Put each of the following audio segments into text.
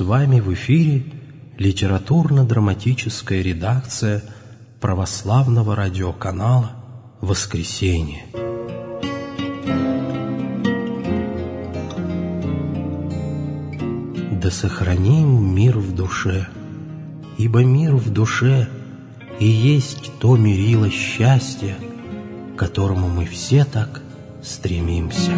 вами в эфире литературно-драматическая редакция православного радиоканала «Воскресенье». Да сохраним мир в душе, ибо мир в душе и есть то мерило счастья, к которому мы все так стремимся.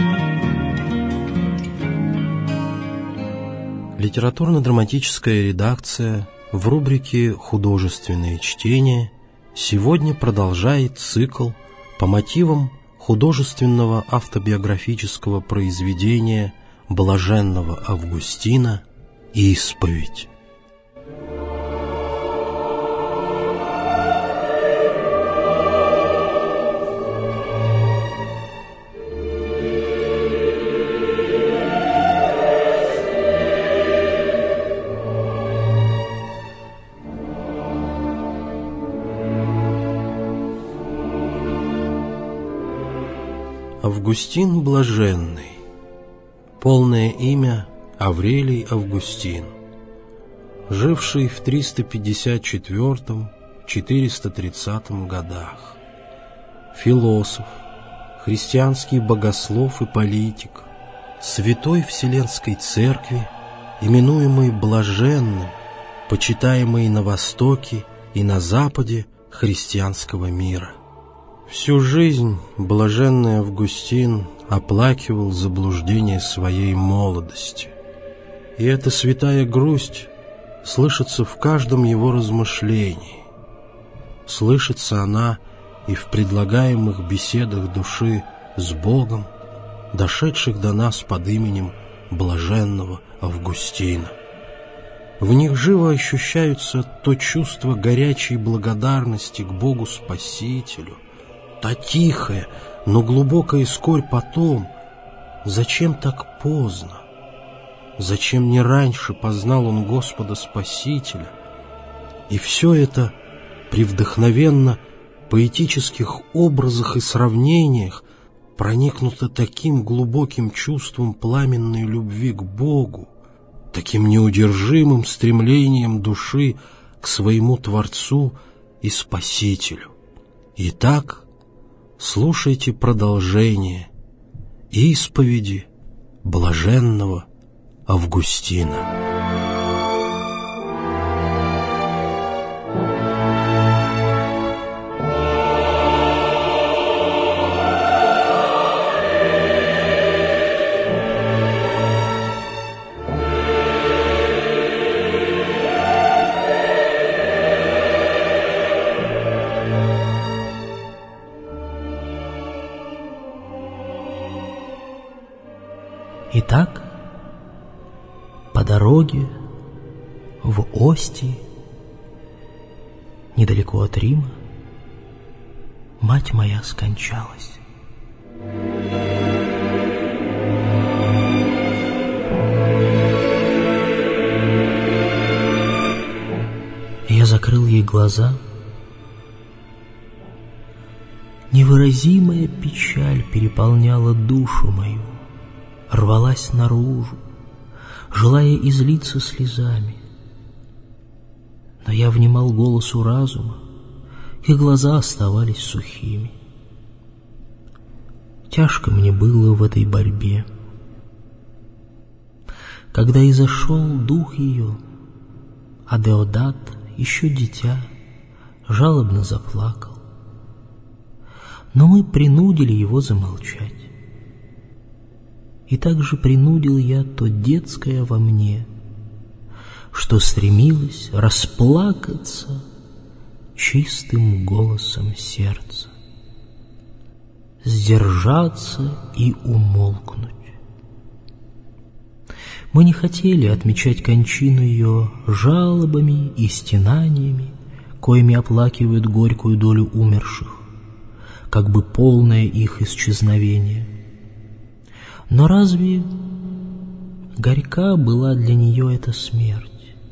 Литературно-драматическая редакция в рубрике «Художественные чтения» сегодня продолжает цикл по мотивам художественного автобиографического произведения блаженного Августина «Исповедь». Августин Блаженный. Полное имя Аврелий Августин, живший в 354-430 годах. Философ, христианский богослов и политик, святой Вселенской Церкви, именуемый Блаженным, почитаемый на Востоке и на Западе христианского мира. Всю жизнь блаженный Августин оплакивал заблуждение своей молодости. И эта святая грусть слышится в каждом его размышлении. Слышится она и в предлагаемых беседах души с Богом, дошедших до нас под именем блаженного Августина. В них живо ощущаются то чувство горячей благодарности к Богу Спасителю, та тихая, но глубокая скорбь по том, зачем так поздно, зачем не раньше познал он Господа Спасителя. И все это при вдохновенно поэтических образах и сравнениях проникнуто таким глубоким чувством пламенной любви к Богу, таким неудержимым стремлением души к своему Творцу и Спасителю. Итак, слушайте продолжение исповеди блаженного Августина. Итак, по дороге в Остии, недалеко от Рима, мать моя скончалась. Я закрыл ей глаза. Невыразимая печаль переполняла душу мою, рвалась наружу, желая излиться слезами. Но я внимал голосу разума, и глаза оставались сухими. Тяжко мне было в этой борьбе. Когда изошел дух ее, а Деодат, еще дитя, жалобно заплакал. Но мы принудили его замолчать. И также принудил я то детское во мне, что стремилось расплакаться чистым голосом сердца, сдержаться и умолкнуть. Мы не хотели отмечать кончину ее жалобами и стенаниями, коими оплакивают горькую долю умерших, как бы полное их исчезновение. Но разве горька была для нее эта смерть?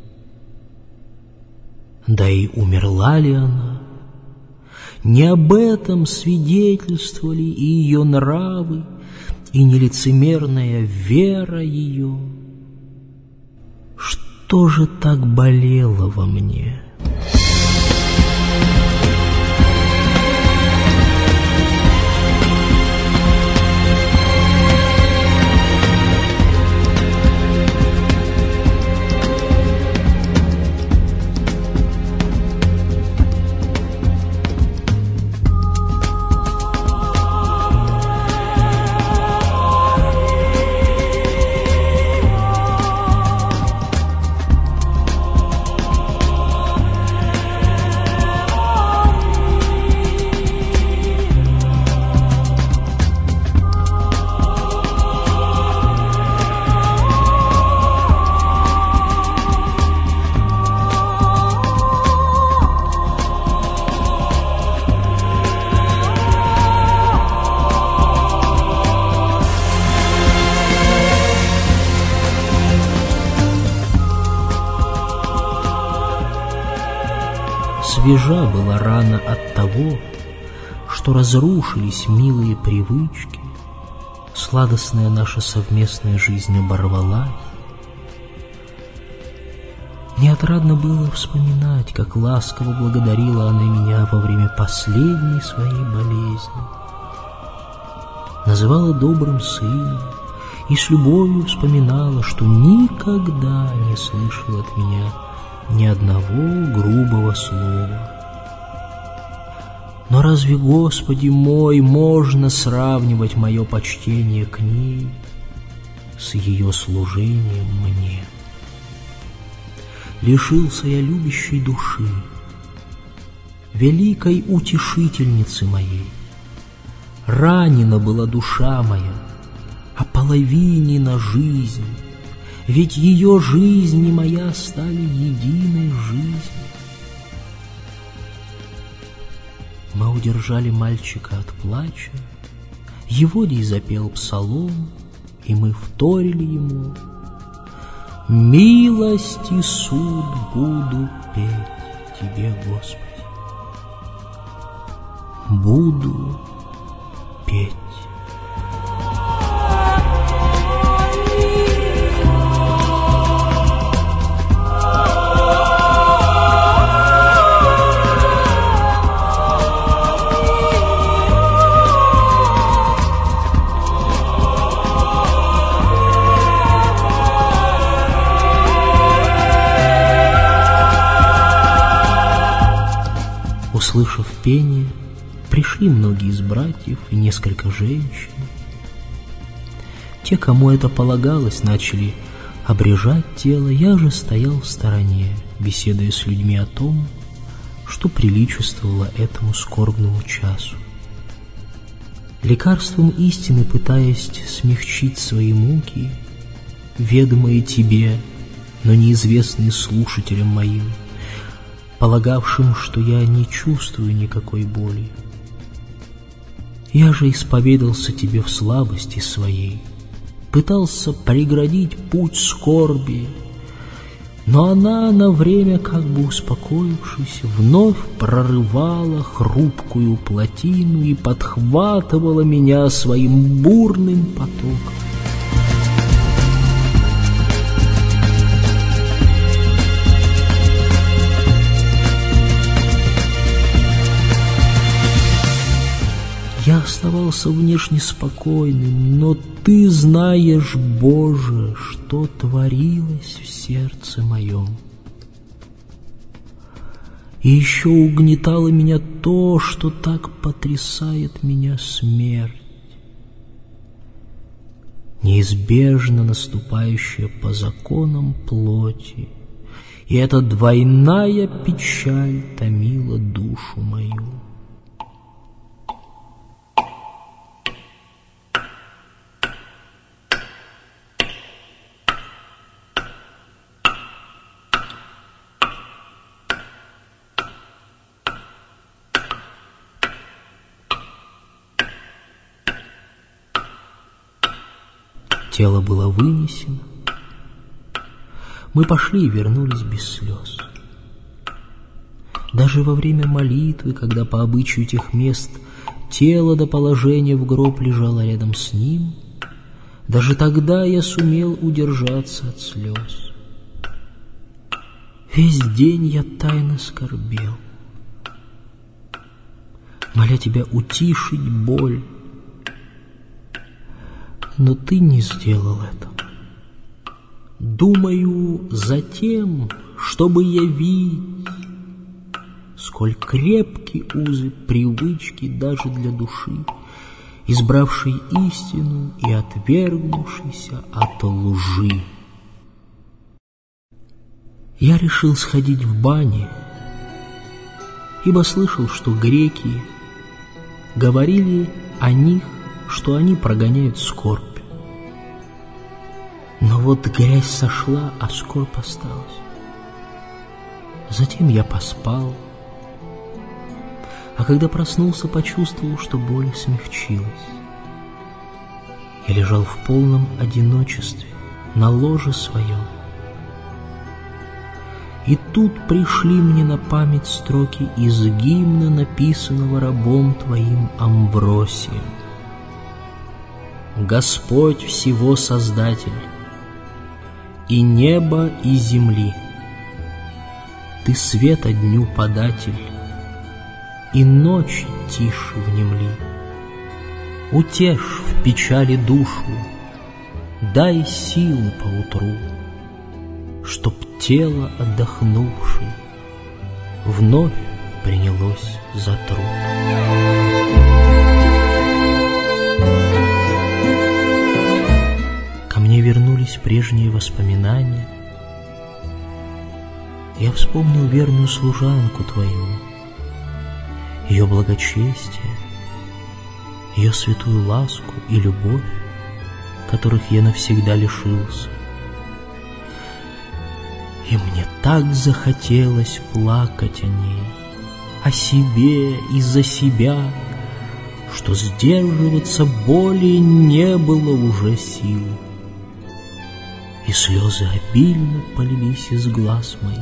Да и умерла ли она? Не об этом свидетельствовали и ее нравы, и нелицемерная вера ее. Что же так болело во мне? Свежа была рана от того, что разрушились милые привычки, сладостная наша совместная жизнь оборвалась. Неотрадно было вспоминать, как ласково благодарила она меня во время последней своей болезни. Называла добрым сыном и с любовью вспоминала, что никогда не слышала от меня ни одного грубого слова. Но разве, Господи мой, можно сравнивать мое почтение к ней с ее служением мне? Лишился я любящей души, великой утешительницы моей. Ранена была душа моя, ополовинена жизнь, ведь ее жизнь и моя стали единой жизнью. Мы удержали мальчика от плача, Еводий запел псалом, и мы вторили ему: «Милость и суд буду петь Тебе, Господи, буду петь». Услышав пение, пришли многие из братьев и несколько женщин. Те, кому это полагалось, начали обрежать тело, я же стоял в стороне, беседуя с людьми о том, что приличествовало этому скорбному часу. Лекарством истины пытаясь смягчить свои муки, ведомые тебе, но неизвестные слушателям моим, полагавшим, что я не чувствую никакой боли. Я же исповедался тебе в слабости своей, пытался преградить путь скорби, но она, на время как бы успокоившись, вновь прорывала хрупкую плотину и подхватывала меня своим бурным потоком. Я оставался внешне спокойным, но Ты знаешь, Боже, что творилось в сердце моем. И еще угнетало меня то, что так потрясает меня смерть, неизбежно наступающая по законам плоти, и эта двойная печаль томила душу мою. Тело было вынесено. Мы пошли и вернулись без слез. Даже во время молитвы, когда по обычаю тех мест тело до положения в гроб лежало рядом с ним, даже тогда я сумел удержаться от слез. Весь день я тайно скорбел, моля тебя утишить боль, но ты не сделал это. Думаю, затем, чтобы явить, сколь крепки узы привычки даже для души, избравшей истину и отвергнувшейся от лжи. Я решил сходить в бани, ибо слышал, что греки говорили о них, что они прогоняют скорбь. Но вот грязь сошла, а скорбь осталась. Затем я поспал, а когда проснулся, почувствовал, что боль смягчилась. Я лежал в полном одиночестве на ложе своем. И тут пришли мне на память строки из гимна, написанного рабом твоим Амвросием. Господь всего Создатель, и неба, и земли, Ты света дню податель, и ночи тише внемли. Утешь в печали душу, дай силы поутру, чтоб тело, отдохнувшее, вновь принялось за труд. Ко мне вернулись прежние воспоминания. Я вспомнил верную служанку твою, ее благочестие, ее святую ласку и любовь, которых я навсегда лишился. И мне так захотелось плакать о ней, о себе и за себя, что сдерживаться более не было уже сил. И слезы обильно полились из глаз моих.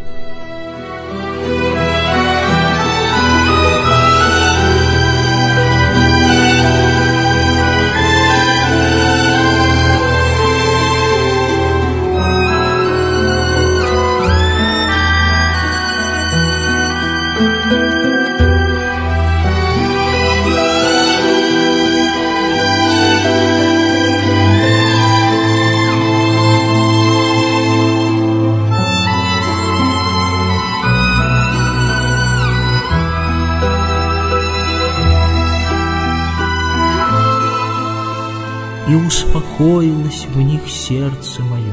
И успокоилось в них сердце мое.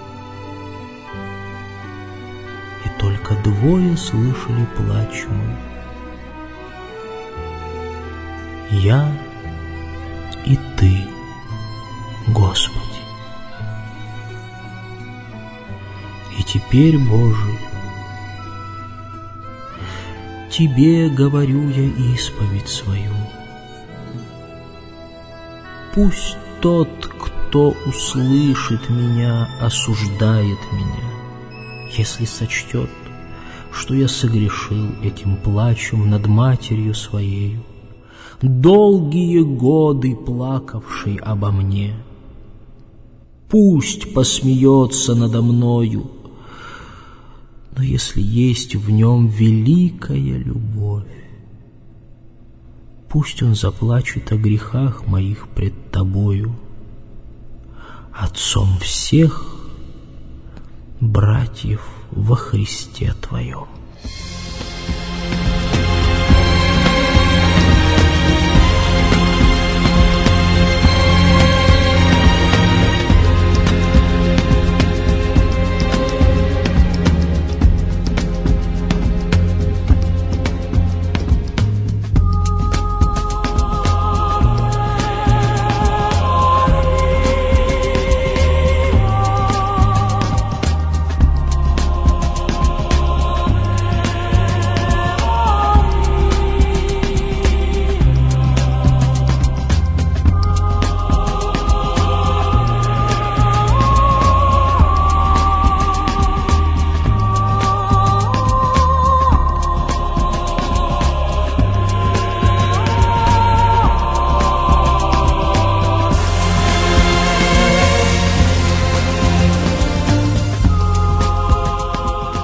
И только двое слышали плач мой. Я и Ты, Господи. И теперь, Боже, Тебе говорю я исповедь свою. Пусть тот, кто услышит меня, осуждает меня, если сочтет, что я согрешил этим плачем над матерью своею, долгие годы плакавшей обо мне. Пусть посмеется надо мною, но если есть в нем великая любовь, пусть он заплачет о грехах моих пред Тобою, Отцом всех братьев во Христе Твоем.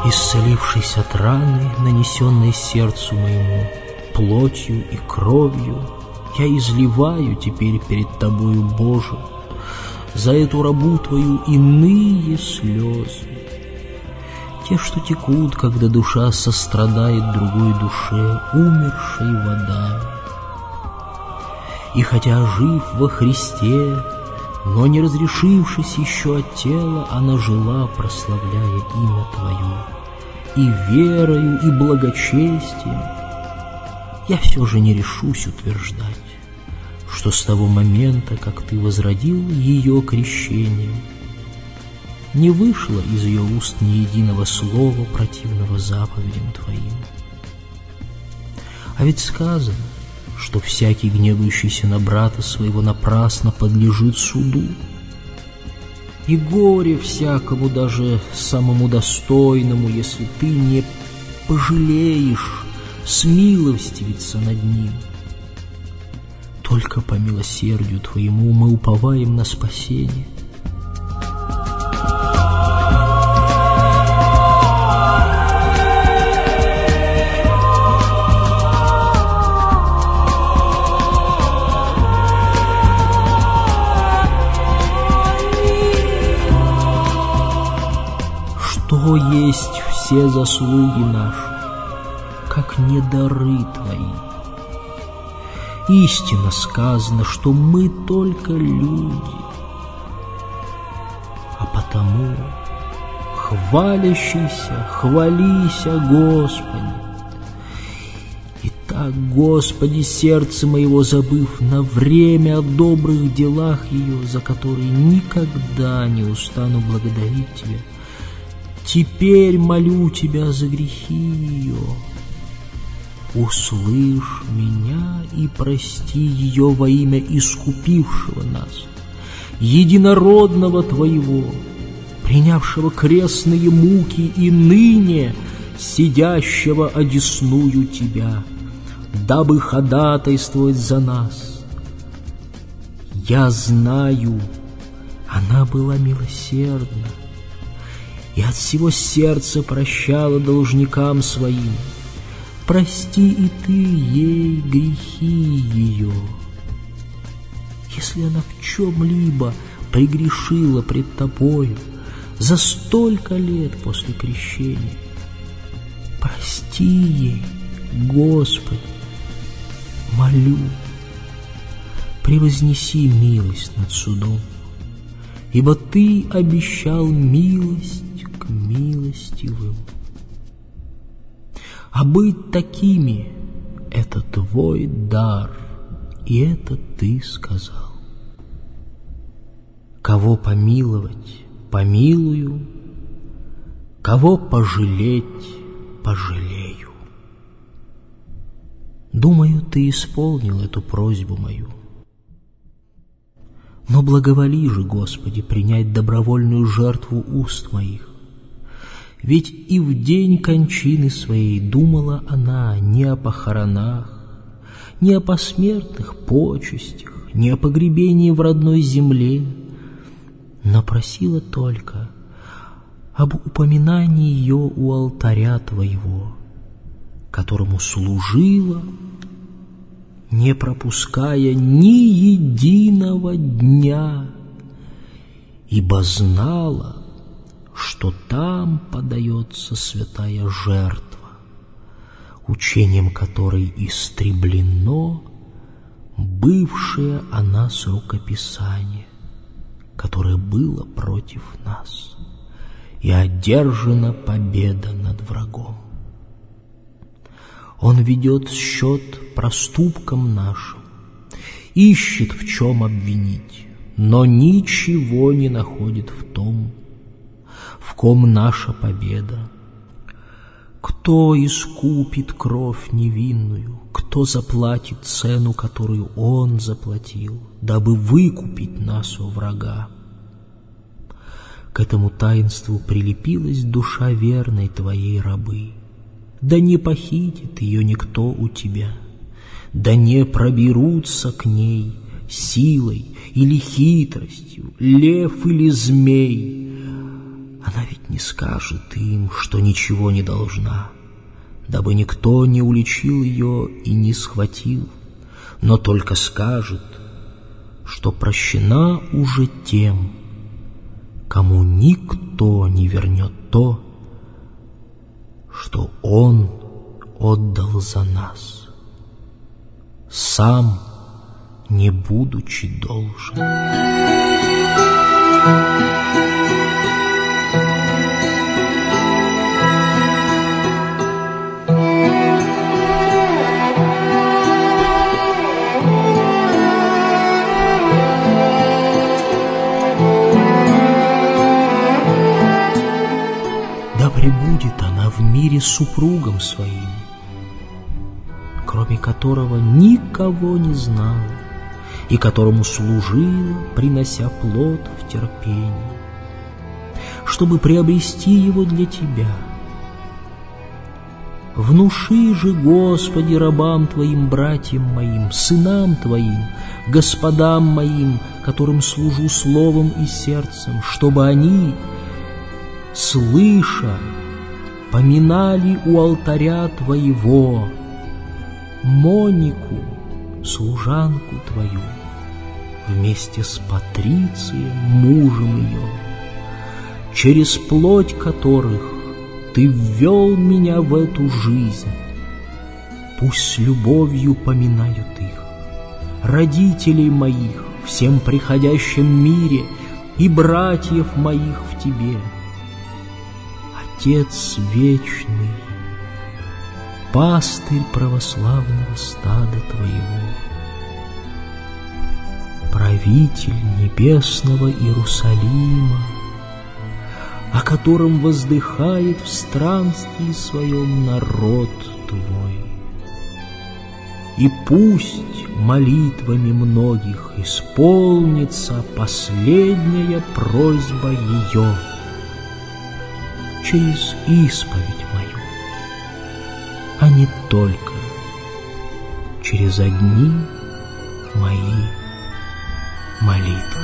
исцелившись от раны, нанесенной сердцу моему, плотью и кровью, я изливаю теперь перед Тобою, Боже, за эту рабу Твою иные слезы, те, что текут, когда душа сострадает другой душе, умершей водами. И хотя жив во Христе, но не разрешившись еще от тела, она жила, прославляя имя Твое, и верою, и благочестием. Я все же не решусь утверждать, что с того момента, как Ты возродил ее крещением, не вышло из ее уст ни единого слова, противного заповедям Твоим. А ведь сказано, что всякий, гневающийся на брата своего, напрасно подлежит суду. И горе всякому, даже самому достойному, если ты не пожалеешь смилостивиться над ним. Только по милосердию Твоему мы уповаем на спасение. Что есть все заслуги наши, как не дары Твои? Истинно сказано, что мы только люди, а потому хвалящийся, хвалися, Господи. Итак, Господи, сердце моего забыв на время о добрых делах ее, за которые никогда не устану благодарить Тебя, теперь молю Тебя за грехи ее. Услышь меня и прости ее во имя искупившего нас, единородного Твоего, принявшего крестные муки и ныне сидящего одесную Тебя, дабы ходатайствовать за нас. Я знаю, она была милосердна и от всего сердца прощала должникам своим. Прости и Ты ей грехи ее. Если она в чем-либо прегрешила пред Тобою за столько лет после крещения, прости ей, Господи, молю, превознеси милость над судом, ибо Ты обещал милость к милостивым. А быть такими — это Твой дар, и это Ты сказал. Кого помиловать — помилую, кого пожалеть — пожалею. Думаю, Ты исполнил эту просьбу мою. Но благоволи же, Господи, принять добровольную жертву уст моих. Ведь и в день кончины своей думала она не о похоронах, не о посмертных почестях, не о погребении в родной земле, но просила только об упоминании ее у алтаря Твоего, которому служила, не пропуская ни единого дня, ибо знала, что там подается святая жертва, учением которой истреблено бывшее о нас рукописание, которое было против нас, и одержана победа над врагом. Он ведет счет проступкам нашим, ищет в чем обвинить, но ничего не находит в том, в ком наша победа. Кто искупит кровь невинную, кто заплатит цену, которую Он заплатил, дабы выкупить нас у врага? К этому таинству прилепилась душа верной Твоей рабы. Да не похитит ее никто у Тебя, да не проберутся к ней силой или хитростью лев или змей. Она ведь не скажет им, что ничего не должна, дабы никто не уличил ее и не схватил, но только скажет, что прощена уже тем, кому никто не вернет то, что Он отдал за нас, сам не будучи должен. Да пребудет она в мире с супругом своим, кроме которого никого не знала и которому служила, принося плод в терпении, чтобы приобрести его для тебя. Внуши же, Господи, рабам Твоим, братьям моим, сынам Твоим, господам моим, которым служу словом и сердцем, чтобы они, слыша, поминали у алтаря Твоего Монику, служанку Твою, вместе с Патрицием, мужем ее, через плоть которых Ты ввел меня в эту жизнь. Пусть с любовью поминают их, родителей моих, всем приходящем мире и братьев моих в Тебе. Отец вечный, пастырь православного стада Твоего, правитель небесного Иерусалима, о котором воздыхает в странстве своем народ Твой. И пусть молитвами многих исполнится последняя просьба ее через исповедь мою, а не только через одни мои молитвы.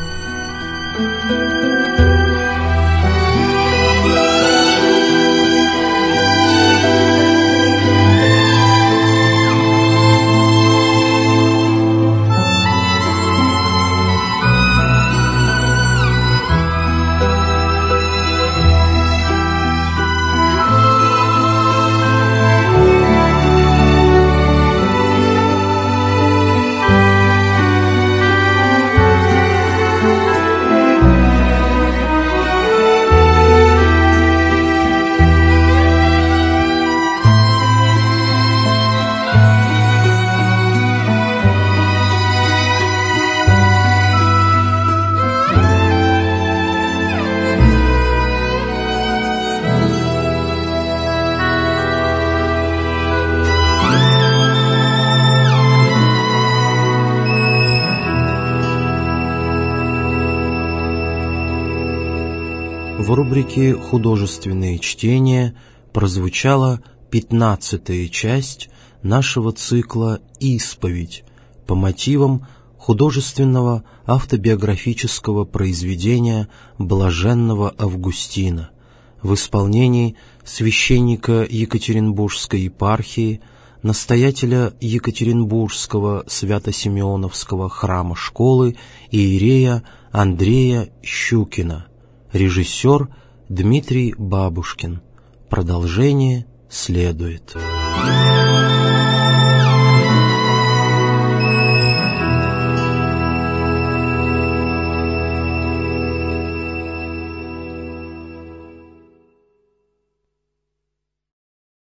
В рубрике «Художественные чтения» прозвучала 15-я часть нашего цикла «Исповедь» по мотивам художественного автобиографического произведения Блаженного Августина в исполнении священника Екатеринбургской епархии, настоятеля Екатеринбургского Свято-Симеоновского храма-школы иерея Андрея Щукина. Режиссер Дмитрий Бабушкин. Продолжение следует.